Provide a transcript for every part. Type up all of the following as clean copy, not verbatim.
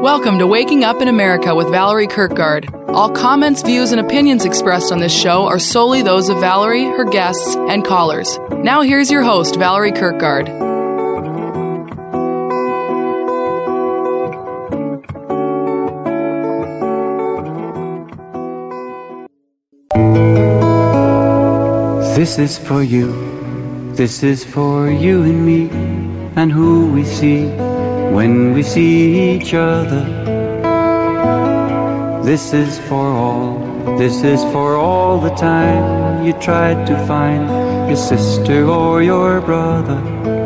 Welcome to Waking Up in America with Valerie Kirkgard. All comments, views, and opinions expressed on this show are solely those of Valerie, her guests, and callers. Now here's your host, Valerie Kirkgard. This is for you and me, and who we see when we see each other. This is for all the time you tried to find your sister or your brother.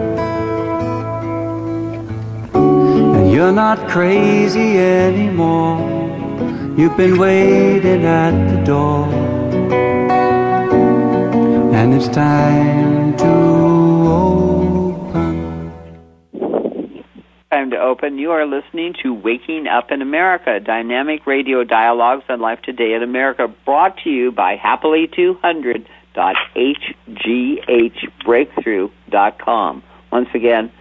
And you're not crazy anymore, you've been waiting at the door, and it's time to open. You are listening to Waking Up in America, dynamic radio dialogues on life today in America, brought to you by happily200.hghbreakthrough.com. Once again,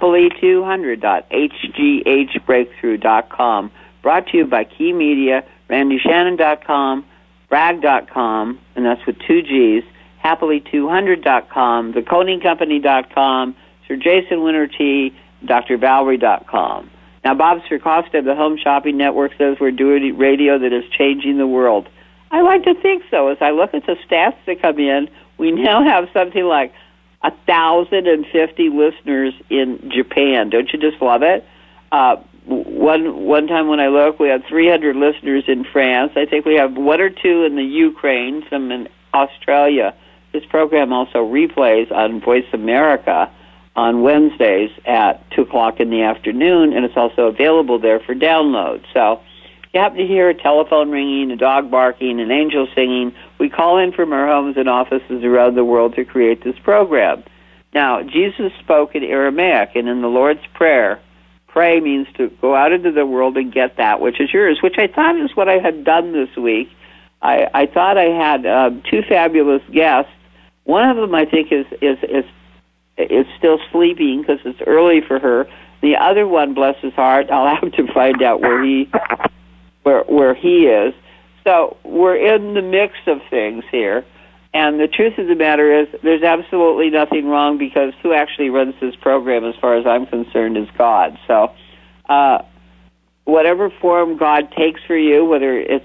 happily200.hghbreakthrough.com, brought to you by Key Media, RandyShannon.com, bragg.com, and that's with two G's, happily200.com, theconingcompany.com, Sir Jason Winter Tea, drvalerie.com. Now, Bob Sircosta of the Home Shopping Network says we're doing radio that is changing the world. I like to think so. As I look at the stats that come in, we now have something like 1,050 listeners in Japan. Don't you just love it? One time when I looked, we had 300 listeners in France. I think we have one or two in the Ukraine, some in Australia. This program also replays on Voice America on Wednesdays at 2 o'clock in the afternoon, and it's also available there for download. So if you happen to hear a telephone ringing, a dog barking, an angel singing, we call in from our homes and offices around the world to create this program. Now, Jesus spoke in Aramaic, and in the Lord's Prayer, pray means to go out into the world and get that which is yours, which I thought is what I had done this week. I thought I had two fabulous guests. One of them, I think, is still sleeping because it's early for her. The other one, bless his heart, I'll have to find out where he is. So we're in the mix of things here. And the truth of the matter is there's absolutely nothing wrong, because who actually runs this program, as far as I'm concerned, is God. So whatever form God takes for you, whether it's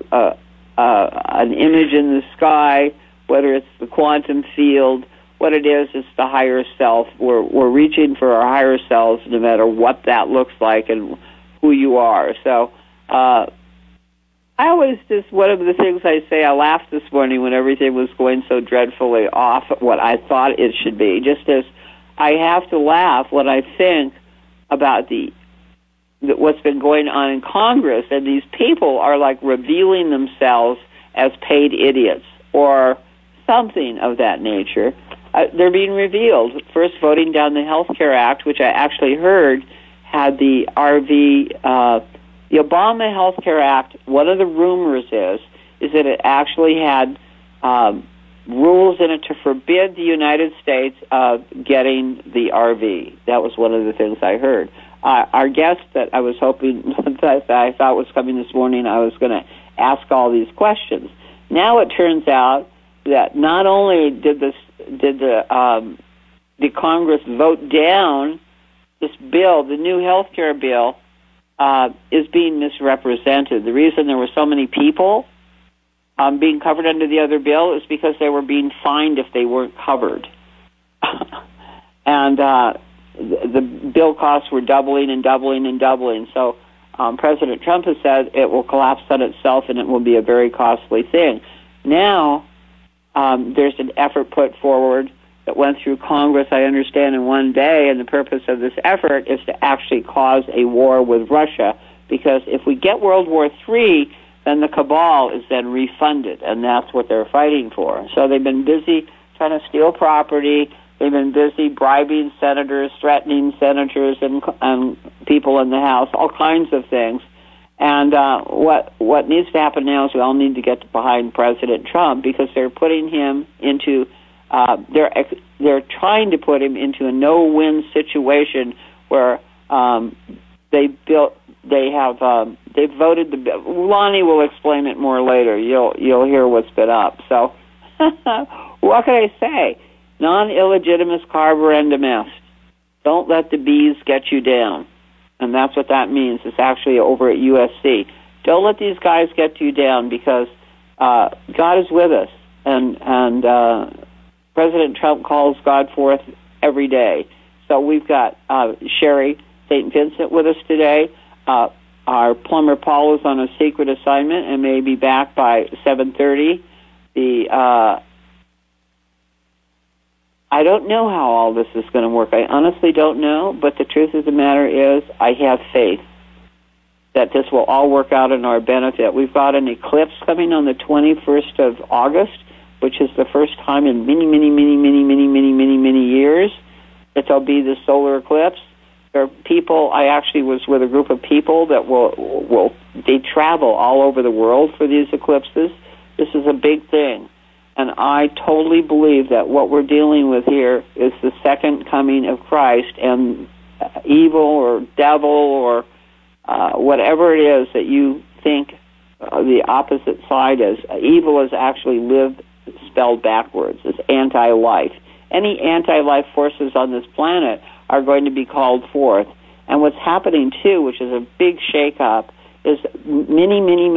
an image in the sky, whether it's the quantum field, what it is, it's the higher self. We're reaching for our higher selves, no matter what that looks like and who you are. So I always just, one of the things I say, I laughed this morning when everything was going so dreadfully off what I thought it should be, just as I have to laugh when I think about what's been going on in Congress, and these people are like revealing themselves as paid idiots or something of that nature. They're being revealed. First, voting down the Health Care Act, which I actually heard had the the Obama Health Care Act. One of the rumors is that it actually had rules in it to forbid the United States getting the RV. That was one of the things I heard. Our guest that I was hoping, that I thought was coming this morning, I was going to ask all these questions. Now it turns out that not only did the Congress vote down this bill, the new health care bill is being misrepresented. The reason there were so many people being covered under the other bill is because they were being fined if they weren't covered. And the bill costs were doubling and doubling and doubling. So President Trump has said it will collapse on itself and it will be a very costly thing. Now, there's an effort put forward that went through Congress, I understand, in one day, and the purpose of this effort is to actually cause a war with Russia, because if we get World War III, then the cabal is then refunded, and that's what they're fighting for. So they've been busy trying to steal property. They've been busy bribing senators, threatening senators and people in the House, all kinds of things. And what needs to happen now is we all need to get behind President Trump, because they're putting him into they're trying to put him into a no-win situation where they built they have they've voted the bill. Lonnie will explain it more later. You'll hear what's been up. So what can I say? Non-illegitimus carborundum est. Don't let the bees get you down. And that's what that means. It's actually over at USC. Don't let these guys get you down, because God is with us. And President Trump calls God forth every day. So we've got Sherry St. Vincent with us today. Our plumber Paul is on a secret assignment and may be back by 7:30. I don't know how all this is going to work. I honestly don't know, but the truth of the matter is I have faith that this will all work out in our benefit. We've got an eclipse coming on the 21st of August, which is the first time in many years that there'll be the solar eclipse. There are people, I actually was with a group of people that they travel all over the world for these eclipses. This is a big thing. And I totally believe that what we're dealing with here is the second coming of Christ, and evil or devil or whatever it is that you think the opposite side is. Evil is actually lived spelled backwards. It's anti-life. Any anti-life forces on this planet are going to be called forth. And what's happening, too, which is a big shake-up, is many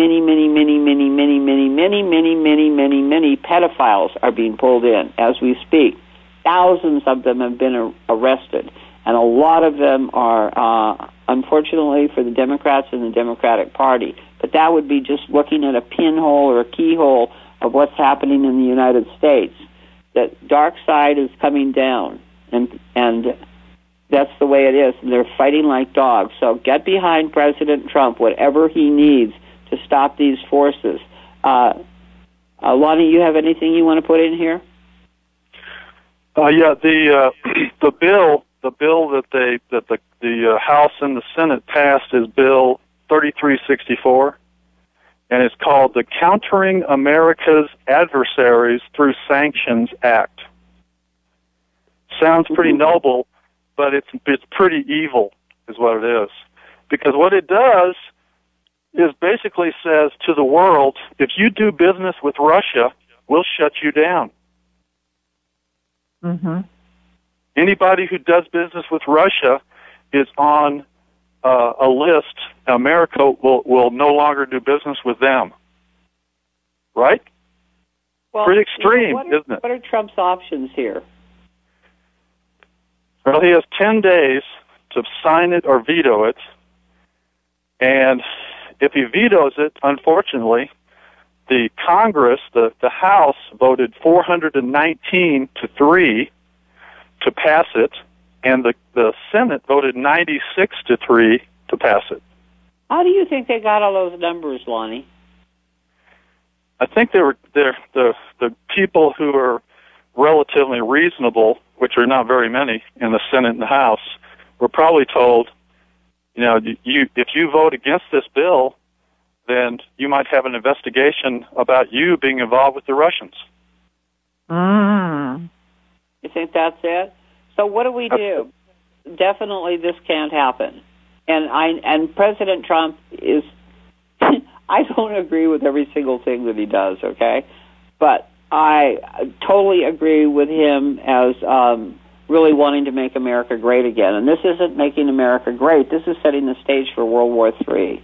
pedophiles are being pulled in as we speak. Thousands of them have been arrested, and a lot of them are, unfortunately, for the Democrats and the Democratic Party. But that would be just looking at a pinhole or a keyhole of what's happening in the United States. That dark side is coming down, and that's the way it is, and they're fighting like dogs. So get behind President Trump, whatever he needs to stop these forces. Lonnie, you have anything you want to put in here? Yeah, the bill that the House and the Senate passed is Bill 3364, and it's called the Countering America's Adversaries Through Sanctions Act. Sounds pretty noble, but it's pretty evil is what it is. Because what it does is basically says to the world, if you do business with Russia, we'll shut you down. Mm-hmm. Anybody who does business with Russia is on a list. America will no longer do business with them. Right? Well, pretty extreme, isn't it? What are Trump's options here? Well, he has 10 days to sign it or veto it. And if he vetoes it, unfortunately, the Congress, the House, voted 419 to 3 to pass it, and the Senate voted 96 to 3 to pass it. How do you think they got all those numbers, Lonnie? I think they're the people who are relatively reasonable, which are not very many in the Senate and the House, were probably told, if you vote against this bill, then you might have an investigation about you being involved with the Russians. You think that's it? So what do we do? Definitely this can't happen. And President Trump is, I don't agree with every single thing that he does, okay? But I totally agree with him as really wanting to make America great again. And this isn't making America great. This is setting the stage for World War III.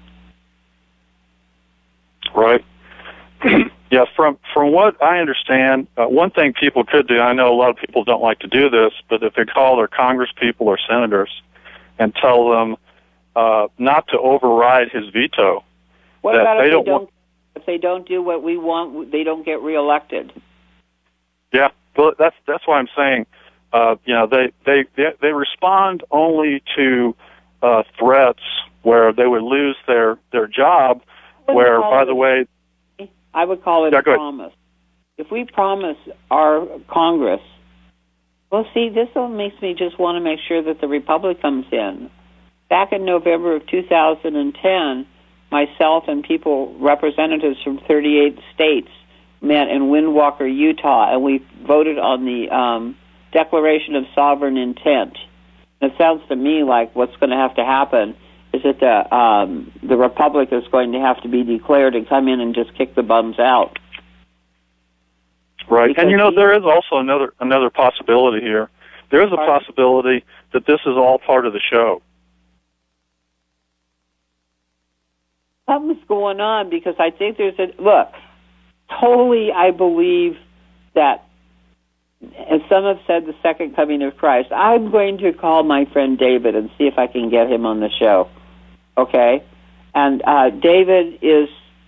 Right. Yeah, from what I understand, one thing people could do, I know a lot of people don't like to do this, but if they call their Congress people or senators and tell them not to override his veto. What about if they don't do what we want, they don't get reelected? Yeah, well, that's why I'm saying, they respond only to threats where they would lose their job. Where, by the way, I would call it a promise. If we promise our Congress, well, see, this one makes me just want to make sure that the Republic comes in. Back in November of 2010, myself and representatives from 38 states, met in Windwalker, Utah, and we voted on the Declaration of Sovereign Intent. It sounds to me like what's going to have to happen is that the republic is going to have to be declared and come in and just kick the bums out. Right, Because and there is also another possibility here. There is a possibility that this is all part of the show. Something's going on, because I think totally I believe that, as some have said, the second coming of Christ. I'm going to call my friend David and see if I can get him on the show. Okay? And David is,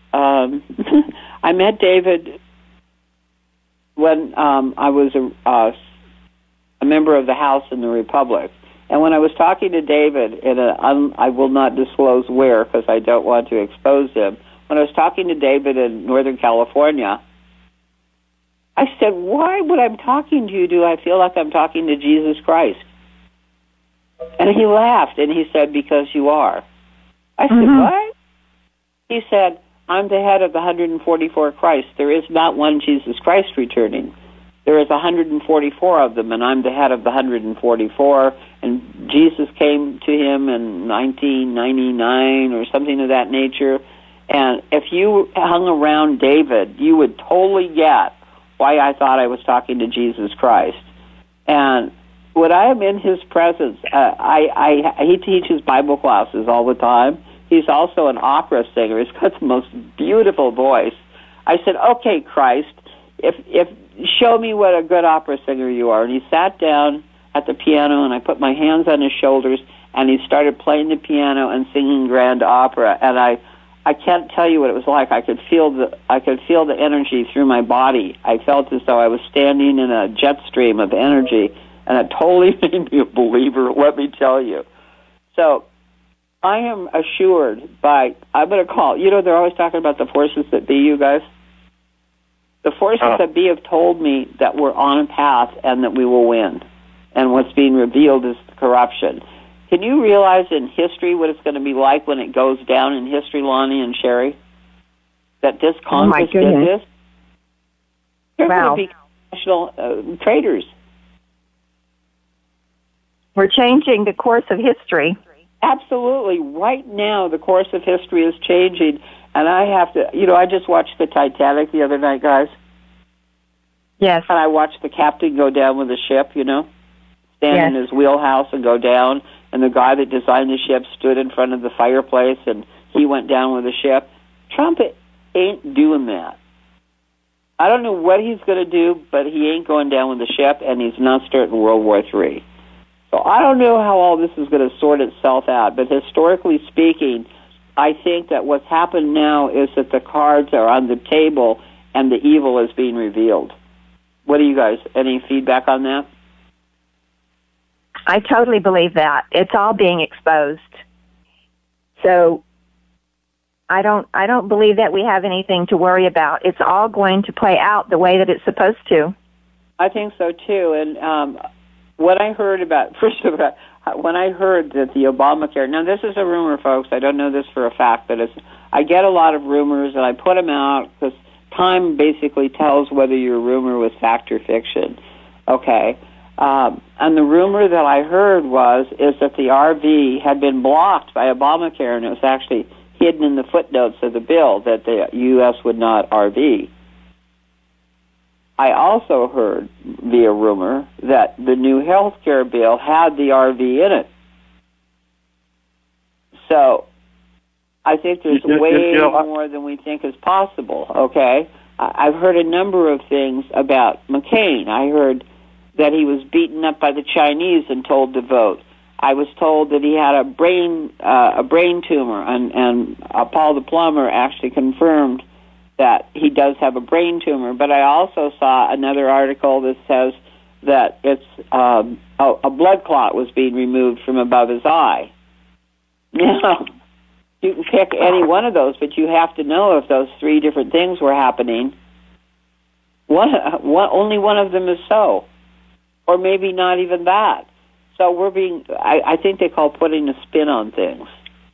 I met David when I was a member of the House in the Republic. And when I was talking to David I will not disclose where because I don't want to expose him. When I was talking to David in Northern California, I said, why when I'm talking to you do I feel like I'm talking to Jesus Christ? And he laughed and he said, because you are. I said, what? He said, I'm the head of the 144 Christ. There is not one Jesus Christ returning. There is 144 of them, and I'm the head of the 144. And Jesus came to him in 1999 or something of that nature. And if you hung around David, you would totally get why I thought I was talking to Jesus Christ. And when I am in his presence, he teaches Bible classes all the time. He's also an opera singer. He's got the most beautiful voice. I said, okay, Christ, if show me what a good opera singer you are. And he sat down at the piano, and I put my hands on his shoulders, and he started playing the piano and singing grand opera. And I can't tell you what it was like. I could feel the energy through my body. I felt as though I was standing in a jet stream of energy, and it totally made me a believer, let me tell you. So I am assured I'm going to call, they're always talking about the forces that be, you guys. The forces that be have told me that we're on a path and that we will win. And what's being revealed is the corruption. Can you realize in history what it's going to be like when it goes down in history, Lonnie and Sherry? That this Congress did this? They're going to be national traitors. We're changing the course of history. Absolutely. Right now, the course of history is changing. And I have to, I just watched the Titanic the other night, guys. Yes. And I watched the captain go down with the ship, stand in his wheelhouse and go down. And the guy that designed the ship stood in front of the fireplace, and he went down with the ship. Trump ain't doing that. I don't know what he's going to do, but he ain't going down with the ship, and he's not starting World War III. So I don't know how all this is going to sort itself out, but historically speaking, I think that what's happened now is that the cards are on the table and the evil is being revealed. What do you guys, any feedback on that? I totally believe that. It's all being exposed. So I don't believe that we have anything to worry about. It's all going to play out the way that it's supposed to. I think so too. And what I heard about, first of all, when I heard that the Obamacare, now this is a rumor, folks. I don't know this for a fact, but I get a lot of rumors, and I put them out because time basically tells whether your rumor was fact or fiction. Okay. And the rumor that I heard is that the RV had been blocked by Obamacare, and it was actually hidden in the footnotes of the bill that the U.S. would not RV. I also heard via rumor that the new health care bill had the RV in it. So I think there's way more than we think is possible, okay? I've heard a number of things about McCain. I heard that he was beaten up by the Chinese and told to vote. I was told that he had a brain tumor, and Paul the plumber actually confirmed that he does have a brain tumor. But I also saw another article that says that it's a blood clot was being removed from above his eye. Now, you can pick any one of those, but you have to know if those three different things were happening. Only one of them is so, or maybe not even that. So we're being, I think they call putting a spin on things.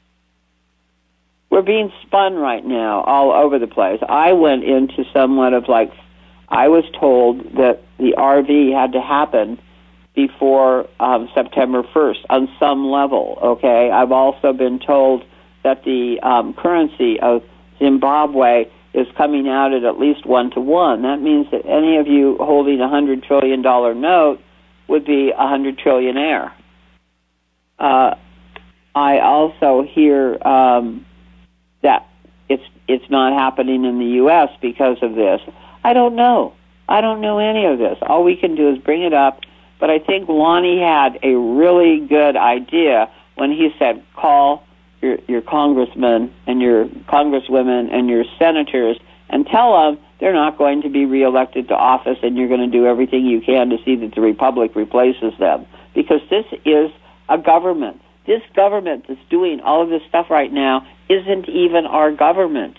We're being spun right now all over the place. I went into somewhat of I was told that the RV had to happen before September 1st on some level, okay? I've also been told that the currency of Zimbabwe is coming out at least 1-to-1. That means that any of you holding a $100 trillion note would be a 100 trillionaire. I also hear that it's not happening in the U.S. because of this. I don't know. I don't know any of this. All we can do is bring it up. But I think Lonnie had a really good idea when he said, call your congressmen and your congresswomen and your senators and tell them they're not going to be reelected to office, and you're going to do everything you can to see that the republic replaces them. Because this is a government. This government that's doing all of this stuff right now isn't even our government.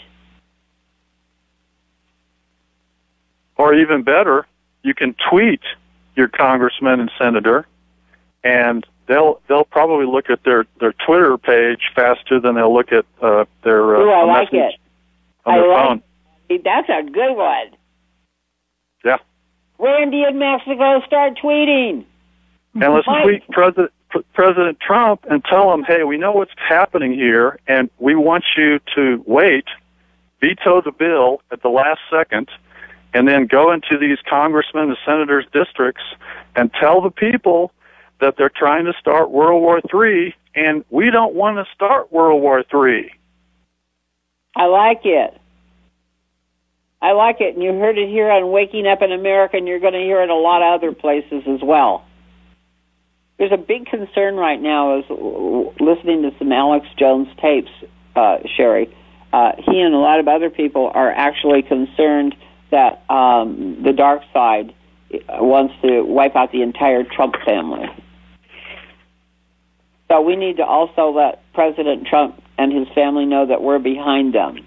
Or even better, you can tweet your congressman and senator, and they'll probably look at their Twitter page faster than they'll look at their message on their phone. That's a good one. Yeah. Randy in Mexico, start tweeting. And let's tweet President Trump and tell him, hey, we know what's happening here, and we want you to wait, veto the bill at the last second, and then go into these congressmen and senators' districts and tell the people that they're trying to start World War III, and we don't want to start World War III. I like it. I like it, and you heard it here on Waking Up in America, and you're going to hear it a lot of other places as well. There's a big concern right now is listening to some Alex Jones tapes, Sherry. He and a lot of other people are actually concerned that the dark side wants to wipe out the entire Trump family. So we need to also let President Trump and his family know that we're behind them.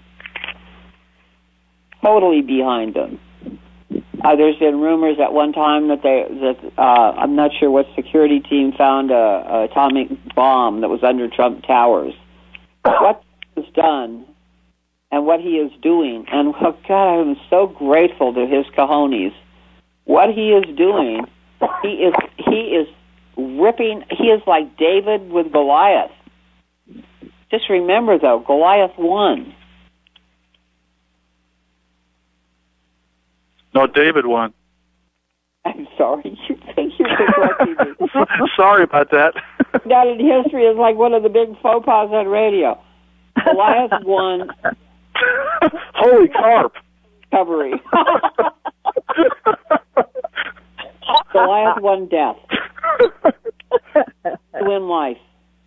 Totally behind them. There's been rumors at one time that I'm not sure what security team found a atomic bomb that was under Trump Towers. What was done and what he is doing, and oh God, I'm so grateful to his cojones. What he is doing, he is ripping. He is like David with Goliath. Just remember, though, Goliath won. No, David won. I'm sorry. You think you're correcting me. Sorry about that. That in history is like one of the big faux pas on radio. Goliath won. Holy carp. Recovery. Goliath won death. To win life.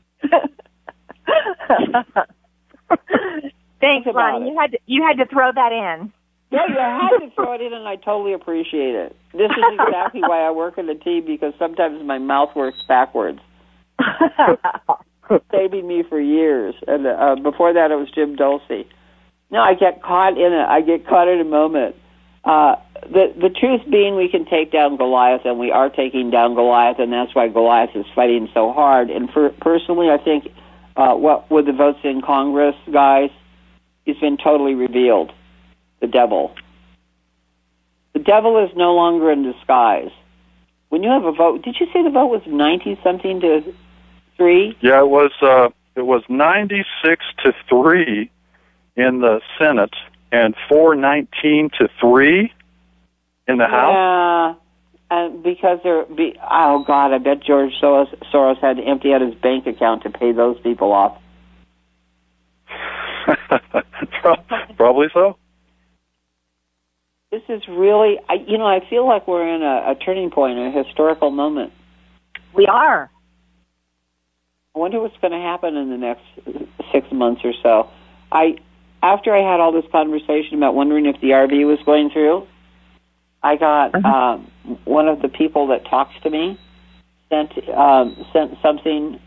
Thanks, Lonnie. You had to throw that in. Yeah, you had to throw it in, and I totally appreciate it. This is exactly why I work in the team, because sometimes my mouth works backwards. Saving me for years. And before that, it was Jim Dulce. No, I get caught in it. I get caught in a moment. The truth being, we can take down Goliath, and we are taking down Goliath, and that's why Goliath is fighting so hard. And personally, I think what with the votes in Congress, guys, he's been totally revealed. The devil. The devil is no longer in disguise. When you have a vote, did you say the vote was 90-something to 3? Yeah, it was 96-3 in the Senate and 419-3 in the House. Yeah, and because oh God, I bet George Soros had to empty out his bank account to pay those people off. Probably so. This is really, I feel like we're in a turning point, a historical moment. We are. I wonder what's going to happen in the next 6 months or so. After I had all this conversation about wondering if the RV was going through, I got one of the people that talks to me sent something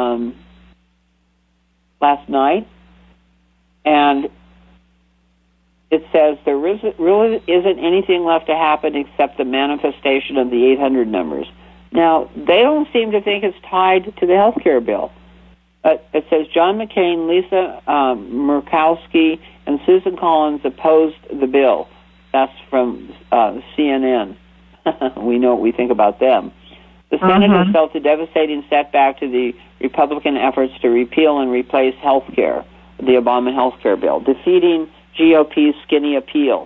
last night, and it says there really isn't anything left to happen except the manifestation of the 800 numbers. Now, they don't seem to think it's tied to the health care bill. It says John McCain, Lisa Murkowski, and Susan Collins opposed the bill. That's from CNN. We know what we think about them. The Senate has felt a devastating setback to the Republican efforts to repeal and replace health care, the Obama health care bill, defeating GOP's skinny appeal.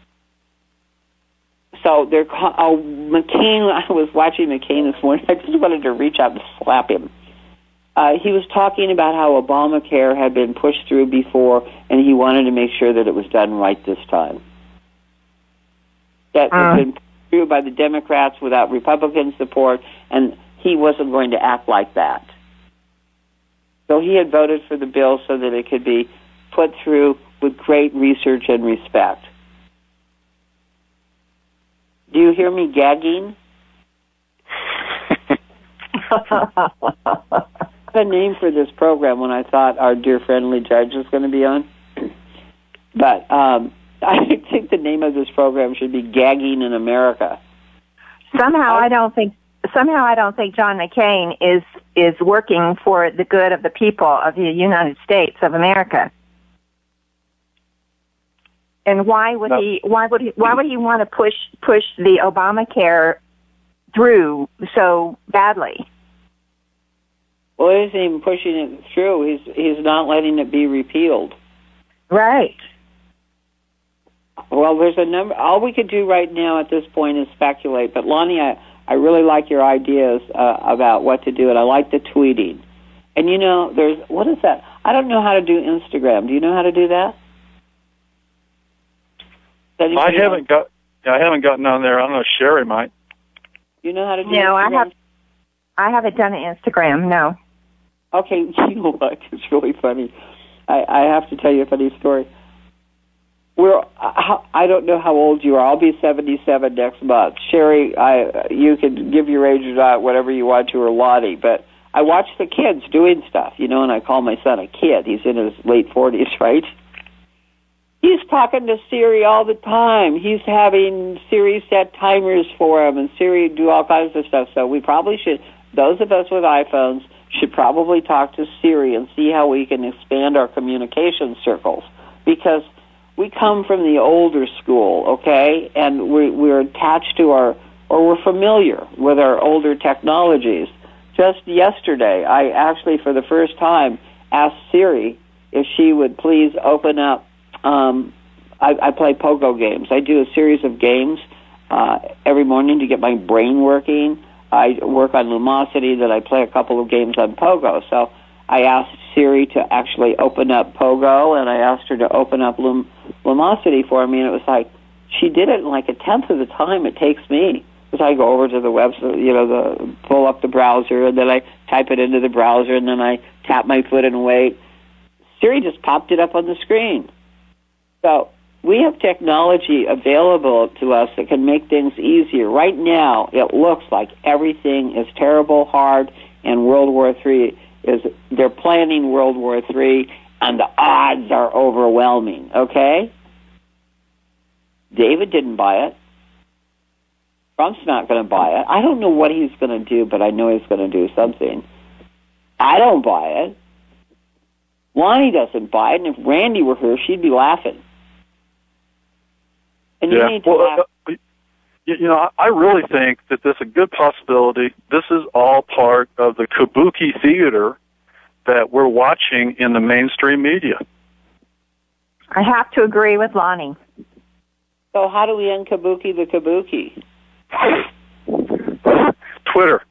So McCain, I was watching McCain this morning. I just wanted to reach out and slap him. He was talking about how Obamacare had been pushed through before, and he wanted to make sure that it was done right this time. That had been pushed through by the Democrats without Republican support, and he wasn't going to act like that. So he had voted for the bill so that it could be put through with great research and respect. Do you hear me gagging? I had a name for this program when I thought our dear friendly judge was going to be on. But I think the name of this program should be Gagging in America. Somehow I don't think John McCain is working for the good of the people of the United States of America. And why would he want to push the Obamacare through so badly? Well, he isn't even pushing it through. He's not letting it be repealed. Right. Well, there's a number. All we could do right now at this point is speculate. But Lonnie, I really like your ideas about what to do, and I like the tweeting. And what is that? I don't know how to do Instagram. Do you know how to do that? I haven't gotten on there. I don't know. Sherry might. You know how to do Instagram? No, I haven't done an Instagram. No. Okay, you know what? It's really funny. I have to tell you a funny story. I don't know how old you are. I'll be 77 next month. Sherry, you can give your age or not, whatever you want to, or Lottie. But I watch the kids doing stuff, and I call my son a kid. He's in his late 40s, right? He's talking to Siri all the time. He's having Siri set timers for him, and Siri do all kinds of stuff. So we probably should, those of us with iPhones, should probably talk to Siri and see how we can expand our communication circles. Because we come from the older school, okay? And we're attached to we're familiar with our older technologies. Just yesterday, I actually, for the first time, asked Siri if she would please open up. I play pogo games. I do a series of games every morning to get my brain working. I work on Lumosity, that I play a couple of games on pogo. So I asked Siri to actually open up pogo, and I asked her to open up Lumosity for me, and it was like she did it in like a tenth of the time it takes me. Because I go over to the website, pull up the browser, and then I type it into the browser, and then I tap my foot and wait. Siri just popped it up on the screen. So we have technology available to us that can make things easier. Right now, it looks like everything is terrible, hard, and World War III they're planning World War III, and the odds are overwhelming, okay? David didn't buy it. Trump's not going to buy it. I don't know what he's going to do, but I know he's going to do something. I don't buy it. Lonnie doesn't buy it, and if Randy were here, she'd be laughing. And you need to laugh. I really think that there's a good possibility this is all part of the kabuki theater that we're watching in the mainstream media. I have to agree with Lonnie. So how do we unkabuki the kabuki? Twitter.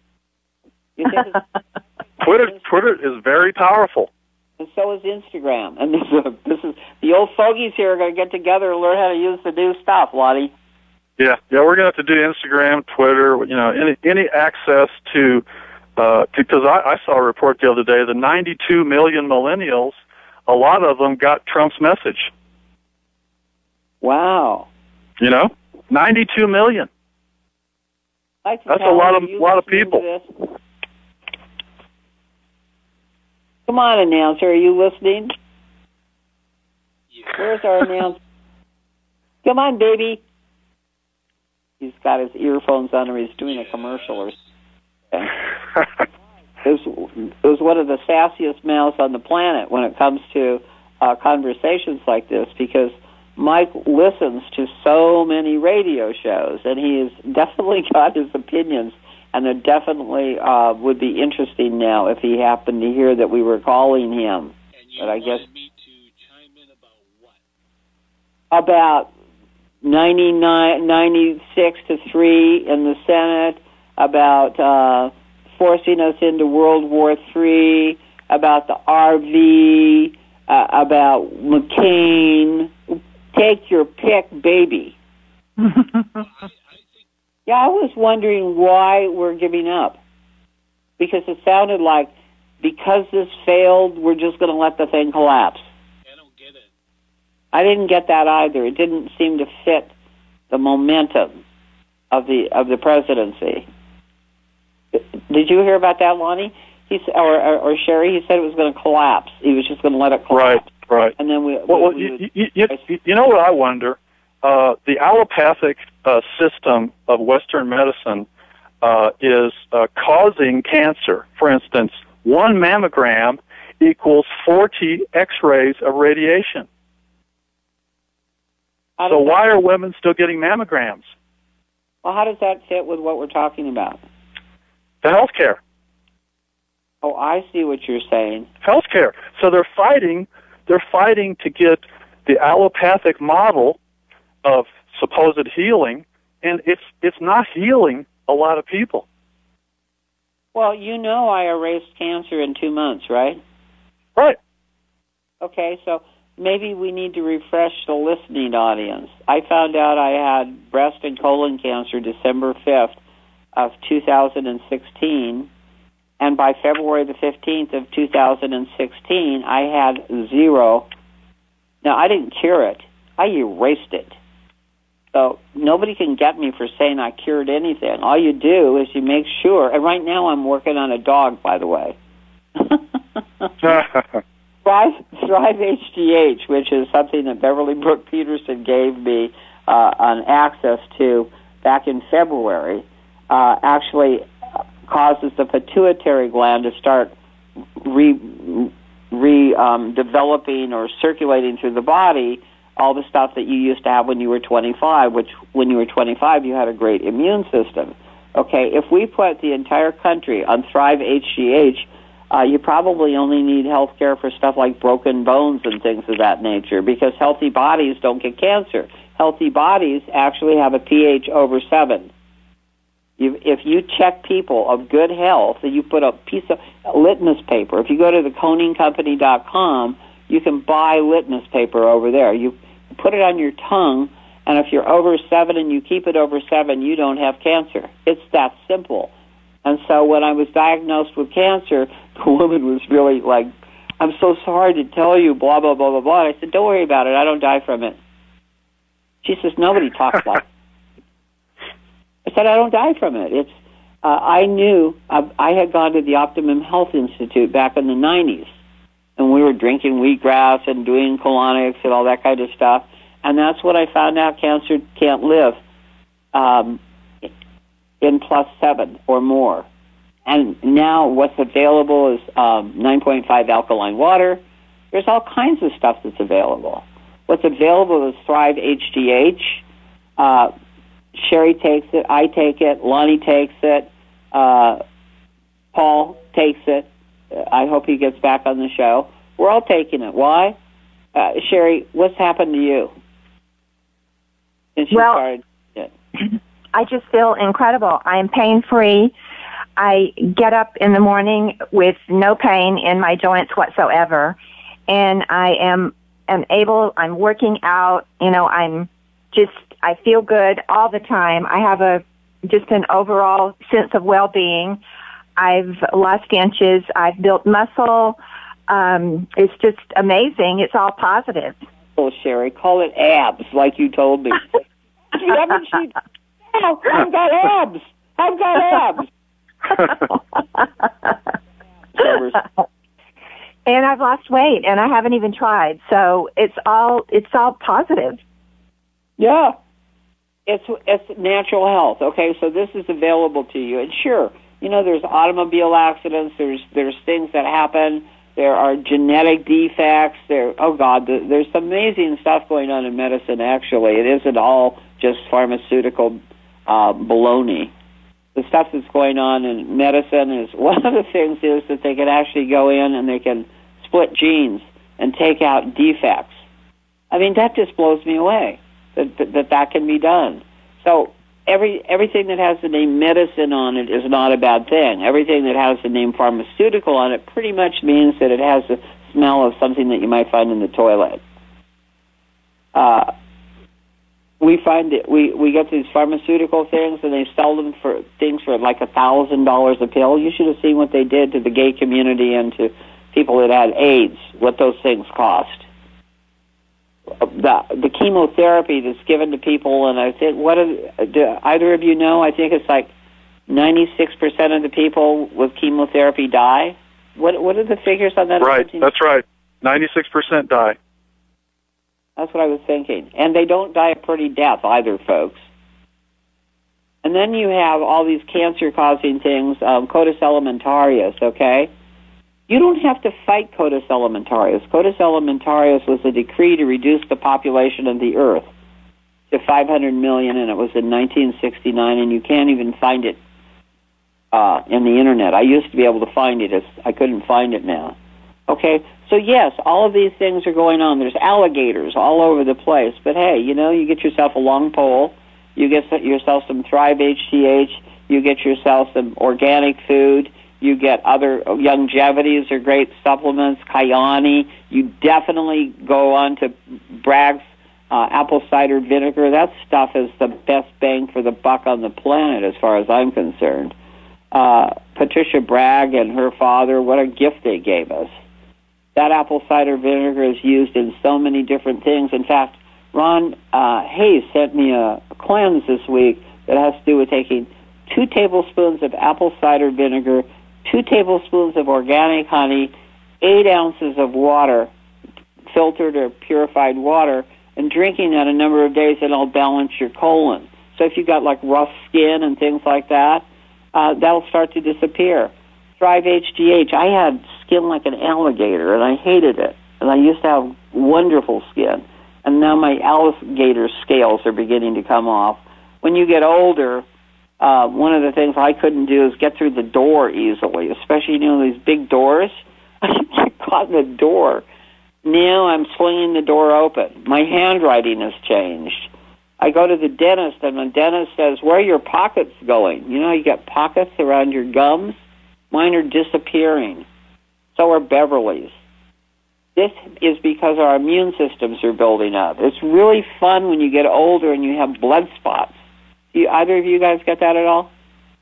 Twitter is very powerful. And so is Instagram. And this is the old fogies here are going to get together and learn how to use the new stuff, Lottie. Yeah, we're going to have to do Instagram, Twitter, any access to, because I saw a report the other day, the 92 million millennials, a lot of them got Trump's message. Wow. 92 million. That's a lot of people. Come on, announcer, are you listening? Where's our announcer? Come on, baby. He's got his earphones on, or he's doing a commercial or something. It was one of the sassiest mouths on the planet when it comes to conversations like this, because Mike listens to so many radio shows, and he's definitely got his opinions. and it definitely would be interesting now if he happened to hear that we were calling him. And you but I guess me to chime in about what? About 96 to 3 in the Senate, about forcing us into World War III, about the RV, about McCain. Take your pick, baby. Yeah, I was wondering why we're giving up. Because it sounded like, because this failed, we're just going to let the thing collapse. I don't get it. I didn't get that either. It didn't seem to fit the momentum of the presidency. Did you hear about that, Lonnie? Or Sherry? He said it was going to collapse. He was just going to let it collapse. Right. And then you know what I wonder? The allopathic system of Western medicine is causing cancer. For instance, 1 mammogram equals 40 X-rays of radiation. So why are women still getting mammograms? Well, how does that fit with what we're talking about? The health care. Oh, I see what you're saying. Health care. So they're fighting to get the allopathic model of supposed healing, and it's not healing a lot of people. Well, you know I erased cancer in 2 months, right? Right. Okay, so maybe we need to refresh the listening audience. I found out I had breast and colon cancer December 5th of 2016, and by February the 15th of 2016, I had 0. Now, I didn't cure it. I erased it. So nobody can get me for saying I cured anything. All you do is you make sure, and right now I'm working on a dog, by the way. Thrive HGH, which is something that Beverly Brooke Peterson gave me on access to back in February, actually causes the pituitary gland to start developing or circulating through the body all the stuff that you used to have when you were 25, which when you were 25 you had a great immune system. Okay, if we put the entire country on Thrive HGH, you probably only need health care for stuff like broken bones and things of that nature, because healthy bodies don't get cancer. Healthy bodies actually have a pH over 7. If you check people of good health, and you put a piece of litmus paper, if you go to theconingcompany.com, you can buy litmus paper over there. You put it on your tongue, and if you're over 7 and you keep it over 7, you don't have cancer. It's that simple. And so when I was diagnosed with cancer, the woman was really like, I'm so sorry to tell you, blah, blah, blah, blah, blah. I said, don't worry about it. I don't die from it. She says, nobody talks like it. I said, I don't die from it. It's I knew I had gone to the Optimum Health Institute back in the 90s, and we were drinking wheatgrass and doing colonics and all that kind of stuff, and that's when I found out cancer can't live in +7 or more. And now what's available is 9.5 alkaline water. There's all kinds of stuff that's available. What's available is Thrive HGH. Sherry takes it, I take it, Lonnie takes it, Paul takes it. I hope he gets back on the show. We're all taking it. Why? Sherry, what's happened to you since you started it? I just feel incredible. I am pain-free. I get up in the morning with no pain in my joints whatsoever, and I'm working out, I feel good all the time. I have just an overall sense of well-being. I've lost inches. I've built muscle. It's just amazing. It's all positive. Oh, Sherry, call it abs, like you told me. You haven't seen... Oh, I've got abs. I've got abs. And I've lost weight, and I haven't even tried. So it's all positive. Yeah. It's natural health. Okay, so this is available to you. And sure, there's automobile accidents, there's things that happen, there are genetic defects, there's some amazing stuff going on in medicine, actually. It isn't all just pharmaceutical baloney. the stuff that's going on in medicine is, one of the things is that they can actually go in and they can split genes and take out defects. I mean, that just blows me away, that can be done. So everything that has the name medicine on it is not a bad thing. Everything that has the name pharmaceutical on it pretty much means that it has the smell of something that you might find in the toilet. We find that we get these pharmaceutical things, and they sell them for things for like $1,000 a pill. You should have seen what they did to the gay community and to people that had AIDS, what those things cost. The chemotherapy that's given to people, and I think, do either of you know? I think it's like 96% of the people with chemotherapy die. What are the figures on that? Right, that's right. 96% die. That's what I was thinking. And they don't die a pretty death either, folks. And then you have all these cancer-causing things, Codes alimentarius, okay? You don't have to fight Codes alimentarius. Codes alimentarius was a decree to reduce the population of the Earth to 500 million, and it was in 1969, and you can't even find it in the Internet. I used to be able to find it. I couldn't find it now. Okay, so yes, all of these things are going on. There's alligators all over the place. But hey, you get yourself a long pole, you get yourself some Thrive HGH, you get yourself some organic food, you get other longevities are great supplements, Kyani. You definitely go on to Bragg's apple cider vinegar. That stuff is the best bang for the buck on the planet as far as I'm concerned. Patricia Bragg and her father, what a gift they gave us. That apple cider vinegar is used in so many different things. In fact, Ron Hayes sent me a cleanse this week that has to do with taking 2 tablespoons of apple cider vinegar, 2 tablespoons of organic honey, 8 ounces of water, filtered or purified water, and drinking that a number of days, and it'll balance your colon. So if you've got like rough skin and things like that, that'll start to disappear. Thrive HGH, I had skin like an alligator, and I hated it. And I used to have wonderful skin. And now my alligator scales are beginning to come off. When you get older, one of the things I couldn't do is get through the door easily, especially, these big doors. I get caught in the door. Now I'm swinging the door open. My handwriting has changed. I go to the dentist, and the dentist says, where are your pockets going? You know, you got pockets around your gums? Mine are disappearing. So are Beverly's. This is because our immune systems are building up. It's really fun when you get older and you have blood spots. Do either of you guys get that at all?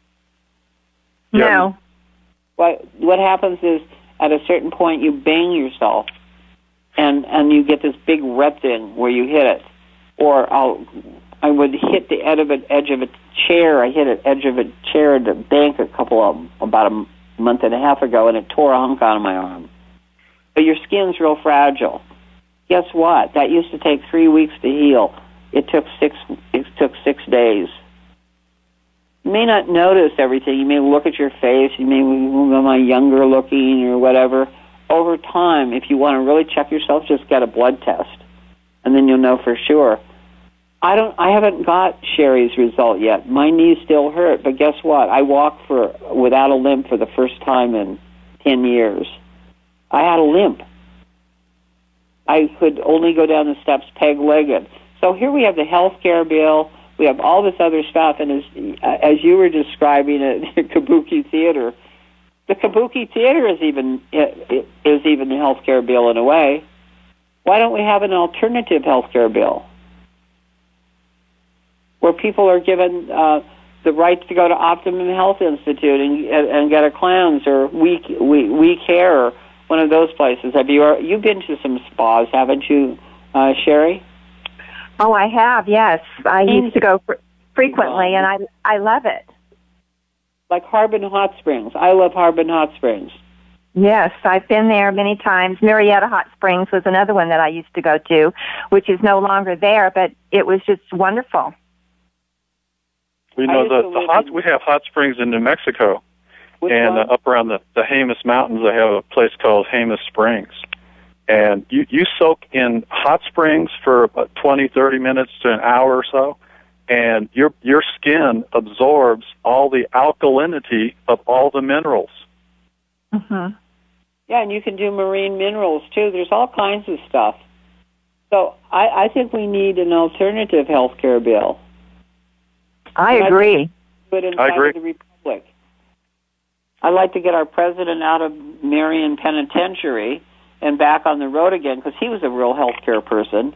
No. What happens is, at a certain point, you bang yourself, and you get this big red thing where you hit it. Or I would hit the edge of a chair. I hit the edge of a chair at the bank about a month and a half ago, and it tore a hunk out of my arm. But your skin's real fragile. Guess what? That used to take 3 weeks to heal. It took 6 days. You may not notice everything. You may look at your face. You may be younger looking or whatever. Over time, if you want to really check yourself, just get a blood test, and then you'll know for sure. I haven't got Sherry's result yet. My knees still hurt, but guess what? I walk without a limp for the first time in 10 years. I had a limp. I could only go down the steps peg-legged. So here we have the health care bill. We have all this other stuff, and as you were describing it, the Kabuki Theater, the Kabuki Theater is even the health care bill in a way. Why don't we have an alternative health care bill where people are given the right to go to Optimum Health Institute and get a cleanse, or We Care, or one of those places? You've been to some spas, haven't you, Sherry? Oh, I have, yes. I used to go frequently, and I love it. Like Harbin Hot Springs. I love Harbin Hot Springs. Yes, I've been there many times. Marietta Hot Springs was another one that I used to go to, which is no longer there, but it was just wonderful. We know we have hot springs in New Mexico. And up around the Jemez Mountains, they have a place called Jemez Springs. And you soak in hot springs for about 20, 30 minutes to an hour or so, and your skin absorbs all the alkalinity of all the minerals. Mm-hmm. Yeah, and you can do marine minerals, too. There's all kinds of stuff. So I think we need an alternative health care bill. I agree. I agree. The Republic. I'd like to get our president out of Marion Penitentiary and back on the road again, because he was a real health care person.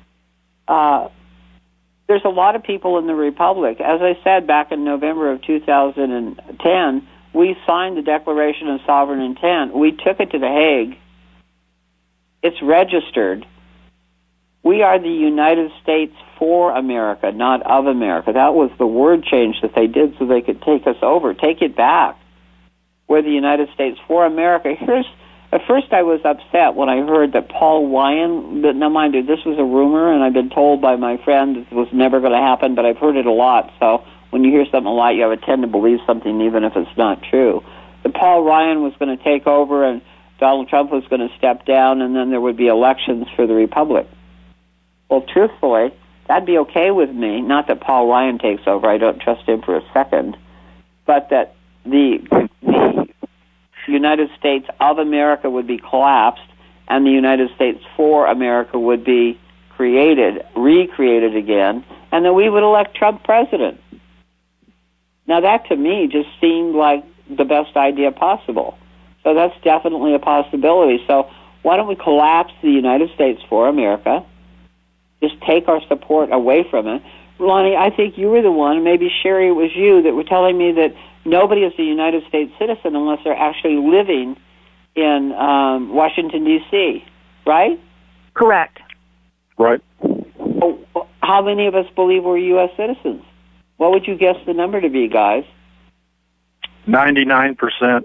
There's a lot of people in the Republic. As I said back in November of 2010, we signed the Declaration of Sovereign Intent. We took it to The Hague. It's registered. We are the United States for America, not of America. That was the word change that they did so they could take us over. Take it back. We're the United States for America. At first I was upset when I heard that Paul Ryan, now mind you, this was a rumor, and I've been told by my friend it was never going to happen, but I've heard it a lot. So when you hear something a lot, you have a tend to believe something even if it's not true. That Paul Ryan was going to take over and Donald Trump was going to step down, and then there would be elections for the Republic. Well, truthfully, that'd be okay with me. Not that Paul Ryan takes over. I don't trust him for a second. But that the United States of America would be collapsed and the United States for America would be recreated again, and then we would elect Trump president. Now, that to me just seemed like the best idea possible. So that's definitely a possibility. So why don't we collapse the United States for America, just take our support away from it? Lonnie, I think you were the one, maybe Sherry, it was you, that were telling me that nobody is a United States citizen unless they're actually living in Washington, D.C., right? Correct. Right. How many of us believe we're U.S. citizens? What would you guess the number to be, guys? 99%.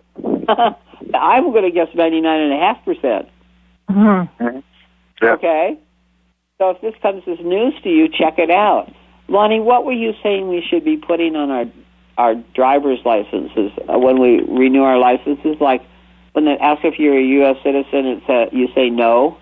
I'm going to guess 99.5%. Mm-hmm. Yeah. Okay? So if this comes as news to you, check it out. Lonnie, what were you saying we should be putting on our driver's licenses when we renew our licenses? Like when they ask if you're a U.S. citizen, you say no.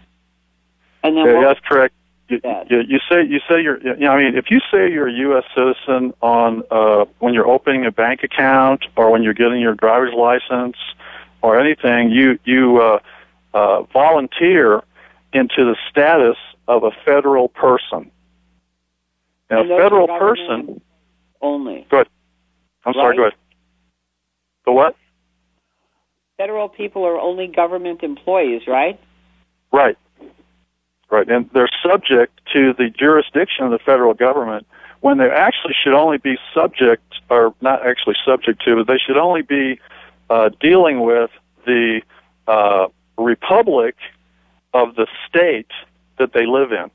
And then that's correct. You say you're. I mean, if you say you're a U.S. citizen on when you're opening a bank account or when you're getting your driver's license or anything, you volunteer into the status of a federal person. Now, a federal person only. Go ahead. I'm sorry. Go ahead. The what? Federal people are only government employees, right? Right. Right, and they're subject to the jurisdiction of the federal government when they actually should only be subject, or not actually subject to, but they should only be dealing with the republic of the state that they live in.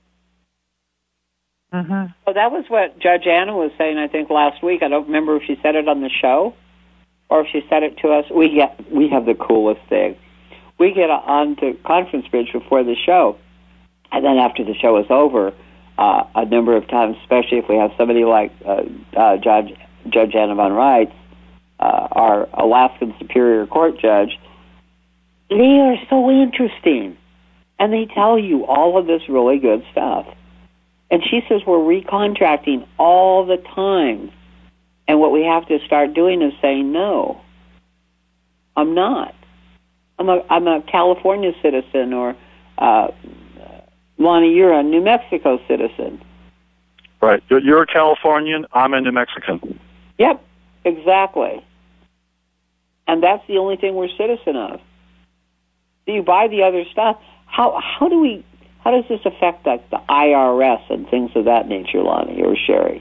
Mm-hmm. Well, that was what Judge Anna was saying, I think, last week. I don't remember if she said it on the show or if she said it to us. We have the coolest thing. We get on to Conference Bridge before the show. And then after the show is over, a number of times, especially if we have somebody like Judge Anna Von Reitz, our Alaskan Superior Court judge, they are so interesting. And they tell you all of this really good stuff. And she says we're recontracting all the time. And what we have to start doing is saying, no, I'm not. I'm a California citizen, or Lonnie, you're a New Mexico citizen. Right. You're a Californian. I'm a New Mexican. Yep, exactly. And that's the only thing we're citizen of. So you buy the other stuff. How does this affect like the IRS and things of that nature, Lonnie or Sherry?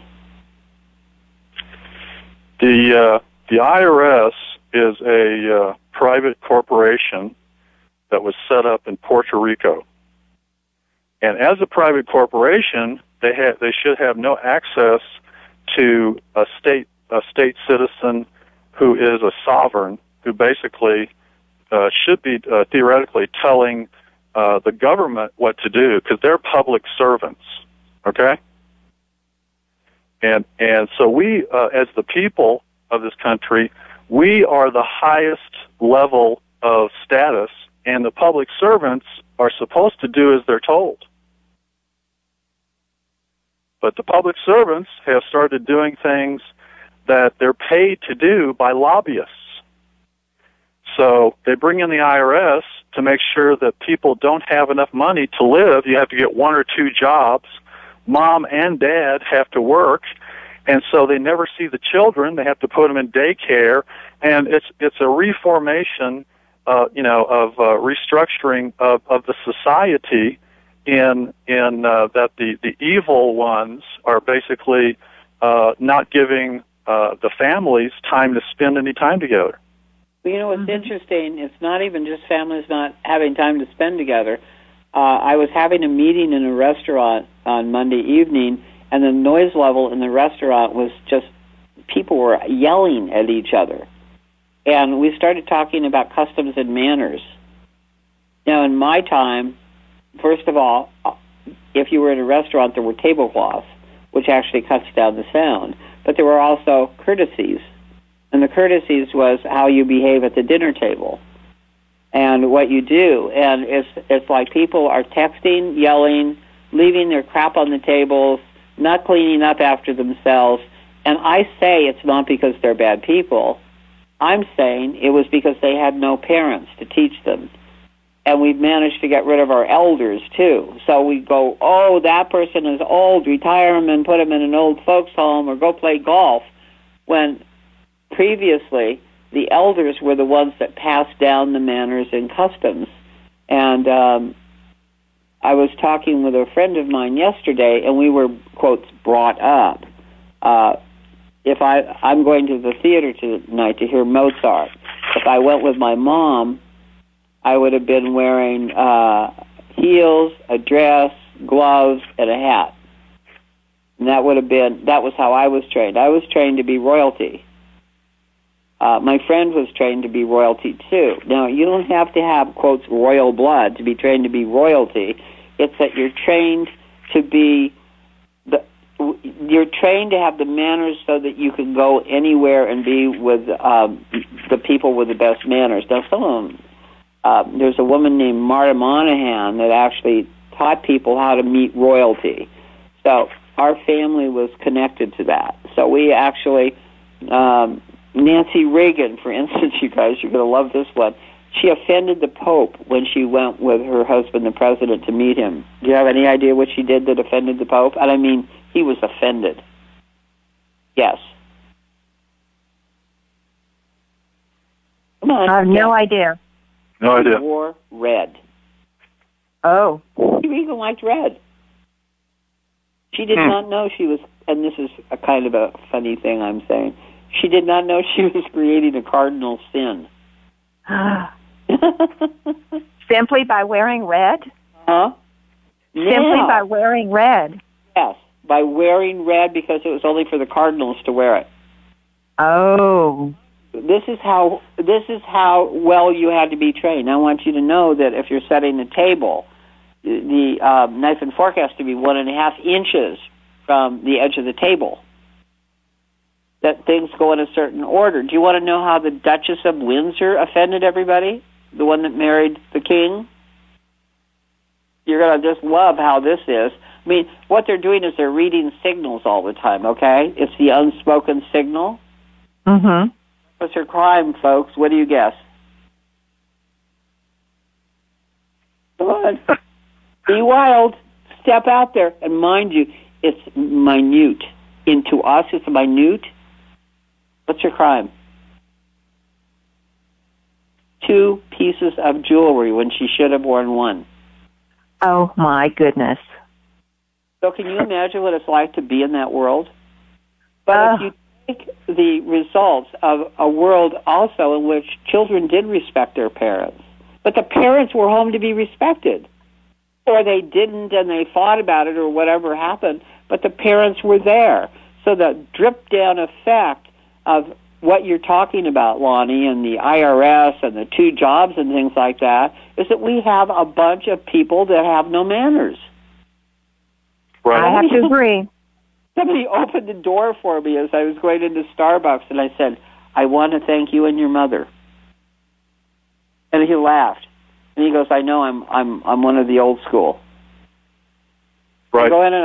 The IRS is a private corporation that was set up in Puerto Rico. And as a private corporation, they should have no access to a state citizen who is a sovereign, who basically should be theoretically telling the government what to do, because they're public servants. Okay? And so we, as the people of this country, we are the highest level of status, and the public servants are supposed to do as they're told. But the public servants have started doing things that they're paid to do by lobbyists. So they bring in the IRS to make sure that people don't have enough money to live. You have to get 1 or 2 jobs. Mom and dad have to work, and so they never see the children. They have to put them in daycare, and it's a reformation, of restructuring of the society. In that the evil ones are basically not giving the families time to spend any time together. Well, you know what's interesting? It's not even just families not having time to spend together. I was having a meeting in a restaurant on Monday evening, and the noise level in the restaurant was just people were yelling at each other. And we started talking about customs and manners. Now, in my time, first of all, if you were in a restaurant, there were tablecloths, which actually cuts down the sound. But there were also courtesies. And the courtesies was how you behave at the dinner table and what you do. And it's like people are texting, yelling, leaving their crap on the tables, not cleaning up after themselves. And I say it's not because they're bad people. I'm saying it was because they had no parents to teach them. And we've managed to get rid of our elders, too. So we go, oh, that person is old, retire him and put him in an old folks' home or go play golf, when previously the elders were the ones that passed down the manners and customs. And I was talking with a friend of mine yesterday, and we were, quotes, brought up. If I'm going to the theater tonight to hear Mozart. If I went with my mom, I would have been wearing heels, a dress, gloves, and a hat. And that was how I was trained. I was trained to be royalty. My friend was trained to be royalty, too. Now, you don't have to have, quotes, royal blood to be trained to be royalty. It's that you're trained to be you're trained to have the manners so that you can go anywhere and be with the people with the best manners. Now, some of them, there's a woman named Marta Monahan that actually taught people how to meet royalty. So our family was connected to that. So we actually, Nancy Reagan, for instance, you guys, you're going to love this one. She offended the Pope when she went with her husband, the president, to meet him. Do you have any idea what she did that offended the Pope? And I mean, he was offended. Yes. Come on. I have no idea. No idea. He wore red. Oh. She even liked red. She did not know she was, and this is a kind of a funny thing I'm saying, she did not know she was creating a cardinal sin. Simply by wearing red? Huh? Simply by wearing red? Yes, by wearing red because it was only for the cardinals to wear it. Oh. This is how well you had to be trained. I want you to know that if you're setting a table, the knife and fork has to be 1.5 inches from the edge of the table. That things go in a certain order. Do you want to know how the Duchess of Windsor offended everybody? The one that married the king? You're going to just love how this is. I mean, what they're doing is they're reading signals all the time, okay? It's the unspoken signal. Mm-hmm. What's her crime, folks? What do you guess? Come on. Be wild. Step out there. And mind you, it's minute. To us, it's minute. What's your crime? 2 pieces of jewelry when she should have worn 1. Oh, my goodness. So can you imagine what it's like to be in that world? But if you take the results of a world also in which children did respect their parents, but the parents were home to be respected, or they didn't and they fought about it or whatever happened, but the parents were there. So the drip-down effect of what you're talking about, Lonnie, and the IRS and the 2 jobs and things like that, is that we have a bunch of people that have no manners. Right. I have to agree. Somebody opened the door for me as I was going into Starbucks, and I said, I want to thank you and your mother. And he laughed. And he goes, I know I'm one of the old school. Right. I go in and I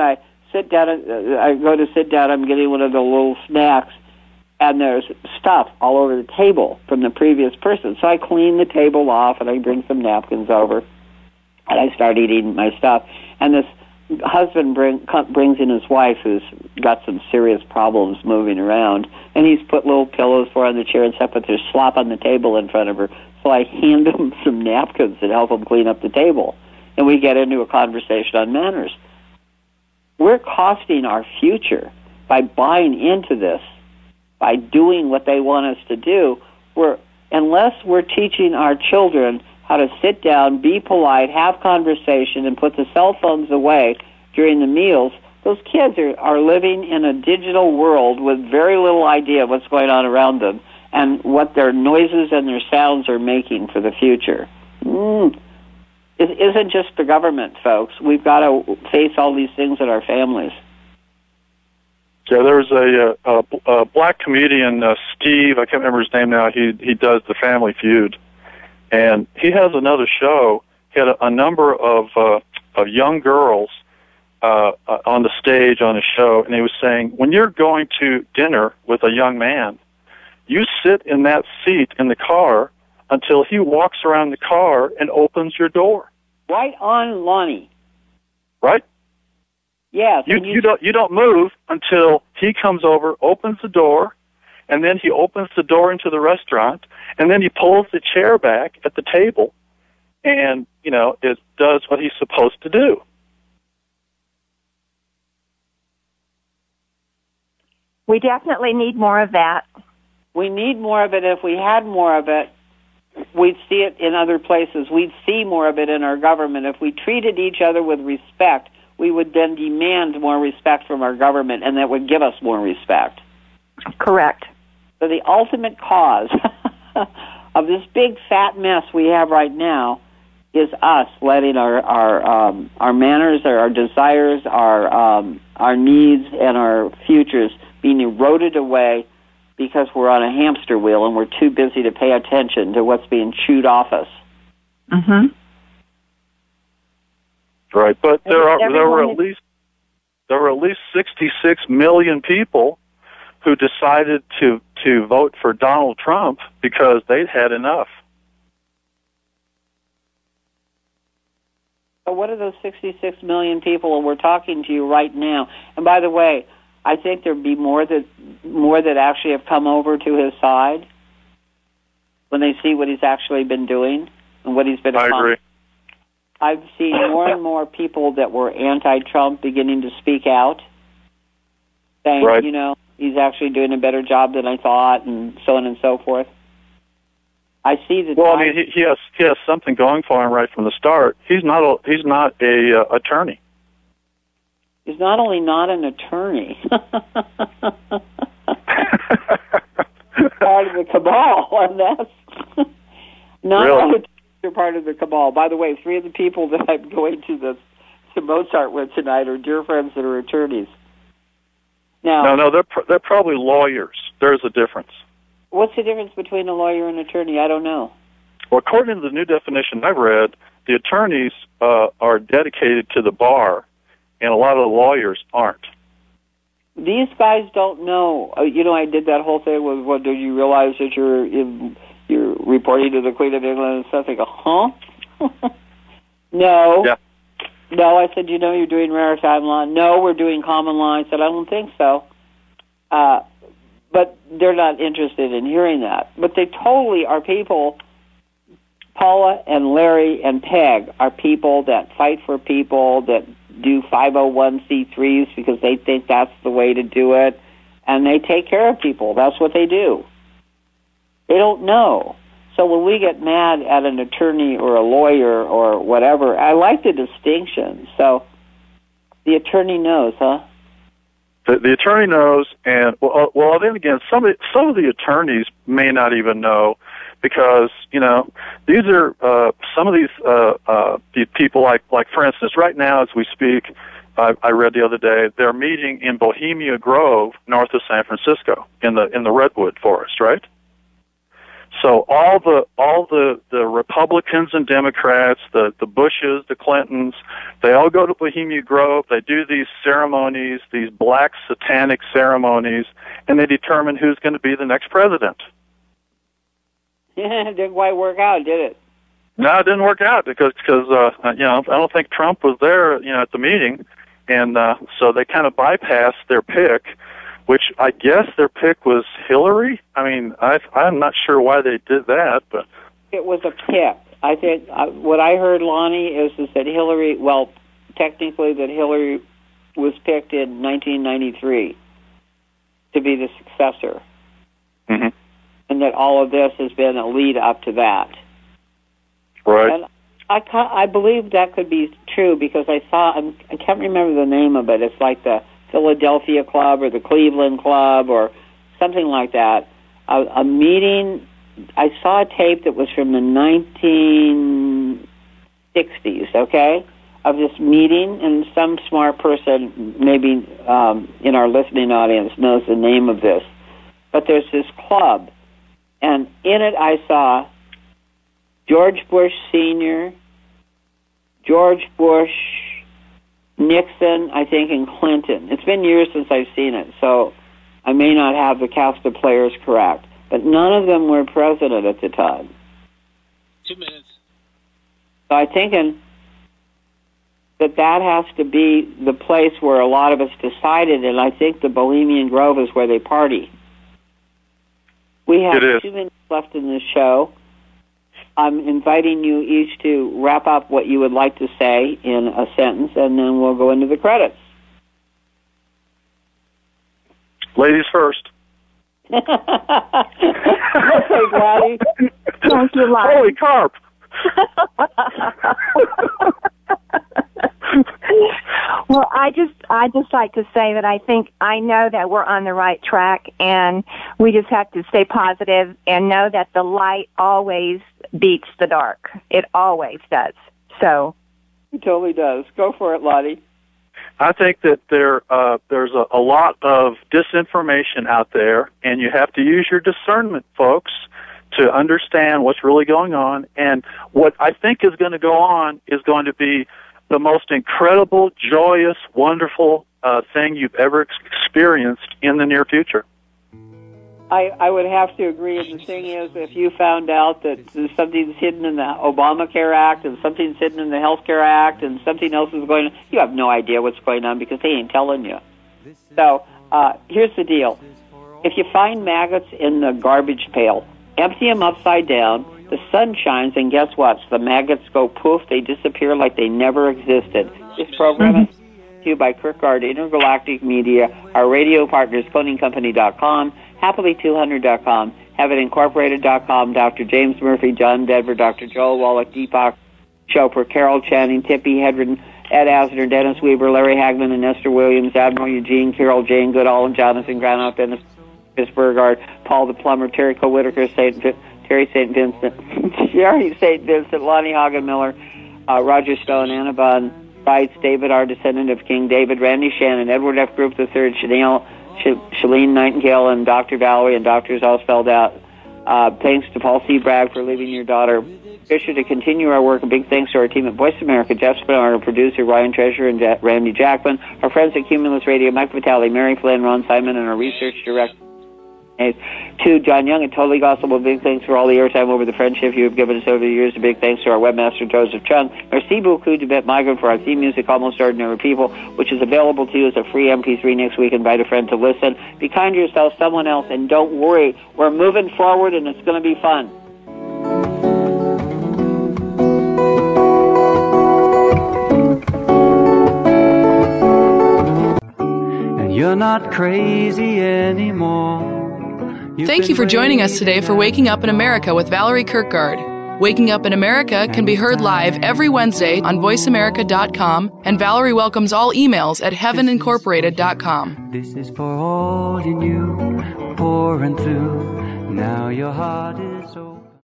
sit down. I go to sit down. I'm getting one of the little snacks, and there's stuff all over the table from the previous person. So I clean the table off, and I bring some napkins over, and I start eating my stuff. And this husband brings in his wife, who's got some serious problems moving around, and he's put little pillows for her on the chair and stuff, but there's slop on the table in front of her. So I hand him some napkins and help him clean up the table, and we get into a conversation on manners. We're costing our future by buying into this, by doing what they want us to do. Unless we're teaching our children how to sit down, be polite, have conversation, and put the cell phones away during the meals, those kids are living in a digital world with very little idea of what's going on around them and what their noises and their sounds are making for the future. It isn't just the government, folks. We've got to face all these things in our families. Yeah, there's a black comedian, Steve. I can't remember his name now. He does the Family Feud, and he has another show. He had a number of young girls on the stage on his show, and he was saying, when you're going to dinner with a young man, you sit in that seat in the car until he walks around the car and opens your door. Right on, Lonnie. Right? Yes. You don't move until he comes over, opens the door, and then he opens the door into the restaurant, and then he pulls the chair back at the table, and it does what he's supposed to do. We definitely need more of that. We need more of it. If we had more of it, we'd see it in other places. We'd see more of it in our government. If we treated each other with respect, we would then demand more respect from our government, and that would give us more respect. Correct. So the ultimate cause of this big fat mess we have right now is us letting our manners, our desires, our needs, and our futures being eroded away because we're on a hamster wheel and we're too busy to pay attention to what's being chewed off us. Mm-hmm. Right, but there were at least 66 million people who decided to vote for Donald Trump because they'd had enough. So what are those 66 million people? And we're talking to you right now. And by the way, I think there'd be more that actually have come over to his side when they see what he's actually been doing and what he's been accomplishing. I agree. I've seen more and more people that were anti-Trump beginning to speak out, saying, right. He's actually doing a better job than I thought, and so on and so forth. I see that. Well, I mean, he has something going for him right from the start. He's not a attorney. He's not only not an attorney, part of the cabal, and that's not really? They're part of the cabal. By the way, 3 of the people that I'm going to Mozart with tonight are dear friends that are attorneys. Now, no, they're probably lawyers. There's a difference. What's the difference between a lawyer and an attorney? I don't know. Well, according to the new definition I've read, the attorneys are dedicated to the bar, and a lot of the lawyers aren't. These guys don't know. I did that whole thing with, what, do you realize that you're reporting to the Queen of England and stuff? They go, huh? No. Yeah. No, I said, you're doing maritime law. No, we're doing common law. I said, I don't think so. But they're not interested in hearing that. But they totally are people. Paula and Larry and Peg are people that fight for people, that do 501c3s because they think that's the way to do it, and they take care of people. That's what they do. They don't know. So when we get mad at an attorney or a lawyer or whatever, I like the distinction. So the attorney knows, huh? The attorney knows, and well, then again, some of the attorneys may not even know, because these are some of these people, like for instance, right now as we speak, I read the other day they're meeting in Bohemia Grove, north of San Francisco, in the redwood forest, right? So all the Republicans and Democrats, the Bushes, the Clintons, they all go to Bohemian Grove. They do these ceremonies, these black satanic ceremonies, and they determine who's going to be the next president. Yeah, it didn't quite work out, did it? No, it didn't work out because I don't think Trump was there, at the meeting, and so they kind of bypassed their pick, which I guess their pick was Hillary. I mean, I'm not sure why they did that, but it was a pick. I think what I heard, Lonnie, is that Hillary. Well, technically, that Hillary was picked in 1993 to be the successor, mm-hmm. and that all of this has been a lead up to that. Right. And I believe that could be true because I can't remember the name of it. It's like the Philadelphia Club or the Cleveland Club or something like that. A meeting, I saw a tape that was from the 1960s, okay, of this meeting, and some smart person, maybe in our listening audience, knows the name of this. But there's this club, and in it I saw George Bush Sr., George Bush, Nixon, I think, and Clinton. It's been years since I've seen it, so I may not have the cast of players correct. But none of them were president at the time. 2 minutes. So I'm thinking that has to be the place where a lot of us decided, and I think the Bohemian Grove is where they party. We have 2 minutes left in this show. I'm inviting you each to wrap up what you would like to say in a sentence, and then we'll go into the credits. Ladies first. Okay, Gladys. Thank you, Lonnie. Holy carp! Well, I just like to say that I know that we're on the right track, and we just have to stay positive and know that the light always beats the dark. It always does. So it totally does. Go for it, Lottie. I think that there's a lot of disinformation out there, and you have to use your discernment, folks, to understand what's really going on. And what I think is going to go on is going to be the most incredible, joyous, wonderful thing you've ever experienced in the near future. I would have to agree. And the thing is, if you found out that something's hidden in the Obamacare Act and something's hidden in the Healthcare Act and something else is going on, you have no idea what's going on because they ain't telling you. So here's the deal. If you find maggots in the garbage pail, empty them upside down, the sun shines, and guess what? The maggots go poof, they disappear like they never existed. This program is brought to you by Kirkgard Intergalactic Media, our radio partners, ClothingCompany.com, Happily200.com, HaveItIncorporated.com, Dr. James Murphy, John Denver, Dr. Joel Wallach, Deepak Chopra, Carol Channing, Tippi Hedren, Ed Asner, Dennis Weaver, Larry Hagman, and Esther Williams, Admiral Eugene, Carol Jane Goodall, and Jonathan Granoff, Dennis Burgard, Paul the Plumber, Terry Co. Whitaker, Terry St. Vincent, Sherry St. Vincent, Lonnie Hagen-Miller, Roger Stone, Anna Von Seitz, David R., descendant of King David, Randy Shannon, Edward F. Group III, Shalene Nightingale, and Dr. Valerie, and doctors all spelled out. Thanks to Paul C. Bragg for leaving your daughter Fisher to continue our work. A big thanks to our team at Voice America, Jeff Spinner, our producer, Ryan Treasure, and Randy Jackman, our friends at Cumulus Radio, Mike Vitale, Mary Flynn, Ron Simon, and our research director, to John Young and Totally Gospel. Big thanks for all the airtime over the friendship you have given us over the years. A big thanks to our webmaster, Joseph Chung. Merci beaucoup, Tibet Migrant, for our theme music, Almost Ordinary People, which is available to you as a free MP3 next week. Invite a friend to listen. Be kind to yourself, someone else, and don't worry. We're moving forward, and it's going to be fun. And you're not crazy anymore. Thank you for joining us today for Waking Up in America with Valerie Kirkgard. Waking Up in America can be heard live every Wednesday on voiceamerica.com, and Valerie welcomes all emails at heavenincorporated.com. This is for all you knew, pouring through. Now your heart is open.